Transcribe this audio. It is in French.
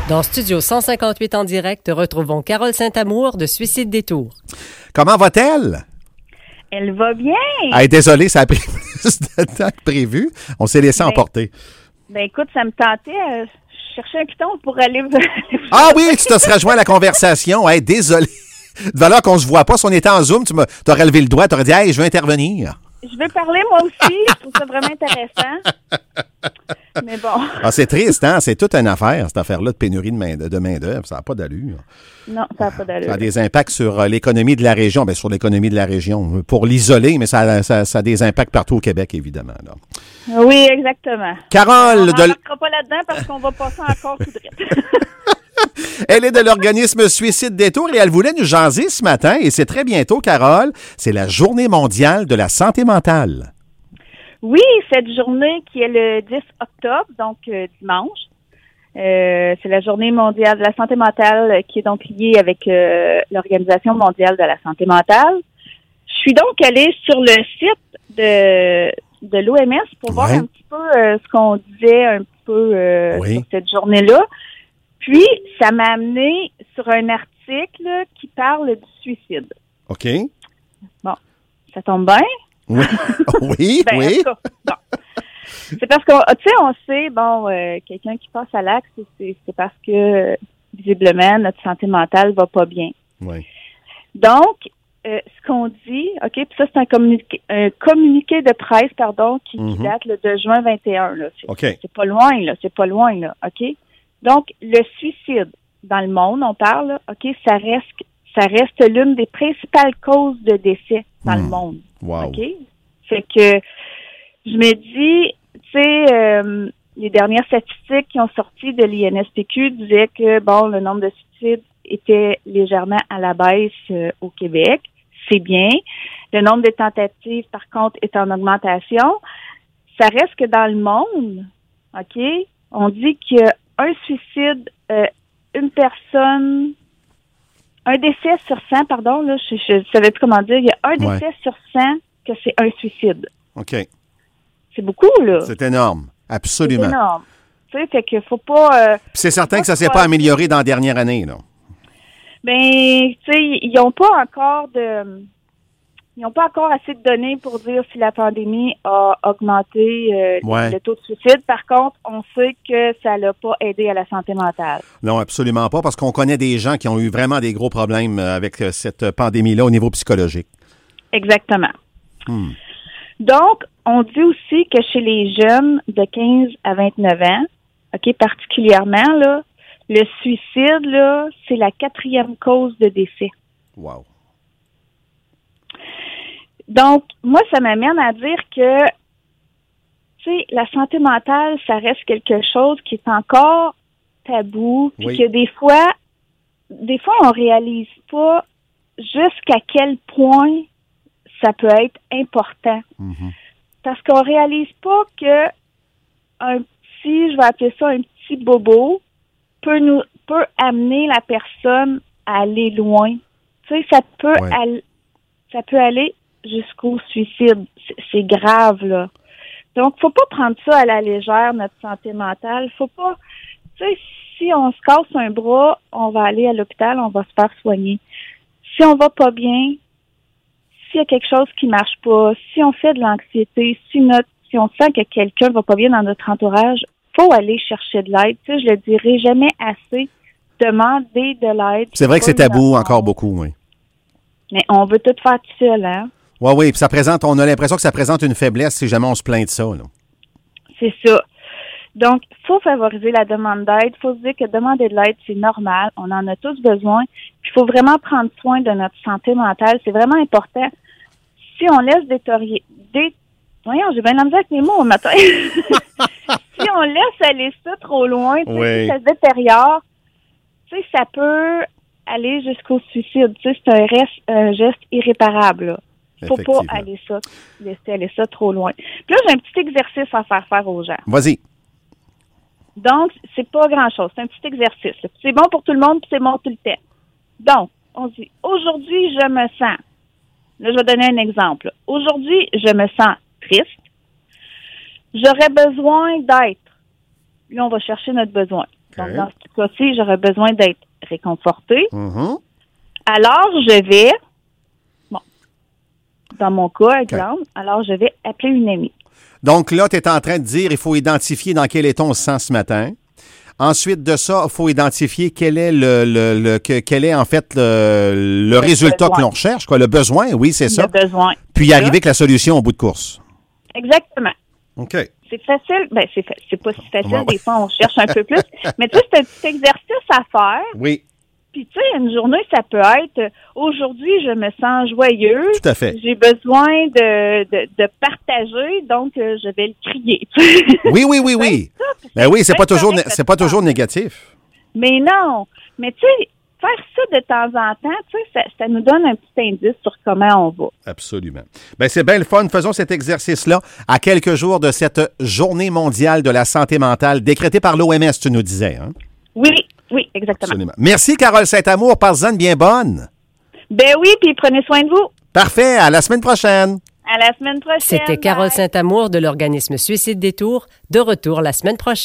Dans Studio 158 en direct, retrouvons Carole Saint-Amour de Suicide Détour. Comment va-t-elle? Elle va bien. Ah, désolé, ça a pris plus de temps que prévu. On s'est laissé emporter. Ben écoute, ça me tentait. Je cherchais un piton pour aller... Ah oui, tu te serais joint à la conversation. Hey, désolé. De valeur qu'on se voit pas. Si on était en Zoom, tu aurais levé le doigt, tu aurais dit « Hey, je veux intervenir ». Je veux parler moi aussi. Je trouve ça vraiment intéressant. Mais bon. Ah, c'est triste, hein? C'est toute une affaire, cette affaire-là de pénurie de main-d'œuvre. Ça n'a pas d'allure. Non, ça n'a pas d'allure. Ça a des impacts sur l'économie de la région. Bien, sur l'économie de la région. Pour l'isoler, mais ça a des impacts partout au Québec, évidemment. Là. Oui, exactement. Carole... On ne rentrera pas là-dedans parce qu'on va passer encore tout de suite. Elle est de l'organisme Suicide Détour et elle voulait nous jaser ce matin. Et c'est très bientôt, Carole. C'est la Journée mondiale de la santé mentale. Oui, cette journée qui est le 10 octobre, donc dimanche. C'est la Journée mondiale de la santé mentale qui est donc liée avec l'Organisation mondiale de la santé mentale. Je suis donc allée sur le site de l'OMS pour voir un petit peu ce qu'on disait un petit peu sur cette journée-là. Puis, ça m'a amené sur un article qui parle du suicide. OK. Bon, ça tombe bien? Oui, oui, ben, oui. En tout cas, bon. C'est parce qu'on, tu sais, on sait, bon, quelqu'un qui passe à l'acte, c'est parce que, visiblement, notre santé mentale va pas bien. Oui. Donc, ce qu'on dit, OK, puis ça, c'est un communiqué de presse, qui date de juin 21, là. C'est pas loin, là, OK? Donc, le suicide dans le monde, on parle, là, OK, ça reste l'une des principales causes de décès dans le monde. Wow. OK? Fait que je me dis, tu sais, les dernières statistiques qui ont sorti de l'INSPQ disaient que, bon, le nombre de suicides était légèrement à la baisse au Québec. C'est bien. Le nombre de tentatives, par contre, est en augmentation. Ça reste que dans le monde, OK, on dit qu'il y a un suicide, un décès sur 100, pardon, là, je ne savais plus comment dire, il y a un décès sur 100 que c'est un suicide. OK. C'est beaucoup, là. C'est énorme, absolument. C'est énorme. Tu sais, fait qu'il faut pas... c'est certain que ça ne s'est pas amélioré dans la dernière année, là. Ben, tu sais, ils n'ont pas encore assez de données pour dire si la pandémie a augmenté le taux de suicide. Par contre, on sait que ça l'a pas aidé à la santé mentale. Non, absolument pas, parce qu'on connaît des gens qui ont eu vraiment des gros problèmes avec cette pandémie-là au niveau psychologique. Exactement. Donc, on dit aussi que chez les jeunes de 15 à 29 ans, OK, particulièrement, là, le suicide, là, c'est la 4e cause de décès. Wow. Donc, moi, ça m'amène à dire que, tu sais, la santé mentale, ça reste quelque chose qui est encore tabou, puis que des fois, on réalise pas jusqu'à quel point ça peut être important. Parce qu'on réalise pas que je vais appeler ça un petit bobo, peut amener la personne à aller loin. Tu sais, ça peut aller jusqu'au suicide. C'est grave, là. Donc, faut pas prendre ça à la légère, notre santé mentale. Faut pas, tu sais, si on se casse un bras, on va aller à l'hôpital, on va se faire soigner. Si on va pas bien, s'il y a quelque chose qui marche pas, si on fait de l'anxiété, si on sent que quelqu'un va pas bien dans notre entourage, faut aller chercher de l'aide. Tu sais, je le dirai jamais assez. Demander de l'aide. C'est vrai que c'est tabou encore beaucoup, oui. Mais on veut tout faire tout seul, hein? Oui, puis on a l'impression que ça présente une faiblesse si jamais on se plaint de ça, là. C'est ça. Donc, il faut favoriser la demande d'aide. Il faut se dire que demander de l'aide, c'est normal. On en a tous besoin. Puis, il faut vraiment prendre soin de notre santé mentale. C'est vraiment important. Si on laisse Voyons, j'ai bien la misère avec mes mots au matin. Si on laisse aller ça trop loin, si ça se détériore, tu sais, ça peut aller jusqu'au suicide. Tu sais, c'est un geste irréparable, là. Faut pas laisser aller ça trop loin. Puis là, j'ai un petit exercice à faire aux gens. Vas-y. Donc, c'est pas grand-chose. C'est un petit exercice. Là. C'est bon pour tout le monde, puis c'est bon tout le temps. Donc, on dit, aujourd'hui, je me sens. Là, je vais donner un exemple. Aujourd'hui, je me sens triste. J'aurais besoin d'être. Là, on va chercher notre besoin. Donc, dans ce cas-ci, j'aurais besoin d'être réconfortée. Mhm. Alors, je vais, dans mon cas, exemple, alors je vais appeler une amie. Donc là, tu es en train de dire il faut identifier dans quel état on se sent ce matin. Ensuite de ça, il faut identifier quel est quel est en fait le résultat que l'on recherche, quoi, le besoin, oui, c'est ça. Le besoin. Puis y arriver avec la solution au bout de course. Exactement. OK. C'est facile. Ben, c'est pas si facile. Des fois, on cherche un peu plus. Mais tu sais, c'est un petit exercice à faire. Oui. Puis, tu sais, une journée, ça peut être aujourd'hui, je me sens joyeux. Tout à fait. J'ai besoin de partager, donc je vais le crier. Oui. Ben oui, c'est pas toujours négatif. Mais non. Mais tu sais, faire ça de temps en temps, tu sais, ça nous donne un petit indice sur comment on va. Absolument. Ben c'est bien le fun. Faisons cet exercice-là à quelques jours de cette journée mondiale de la santé mentale décrétée par l'OMS, tu nous disais, hein? Oui, exactement. Absolument. Merci, Carole Saint-Amour. Passe-en bien bonne. Ben oui, puis prenez soin de vous. Parfait. À la semaine prochaine. À la semaine prochaine. C'était Carole Saint-Amour de l'organisme Suicide Détour, de retour la semaine prochaine.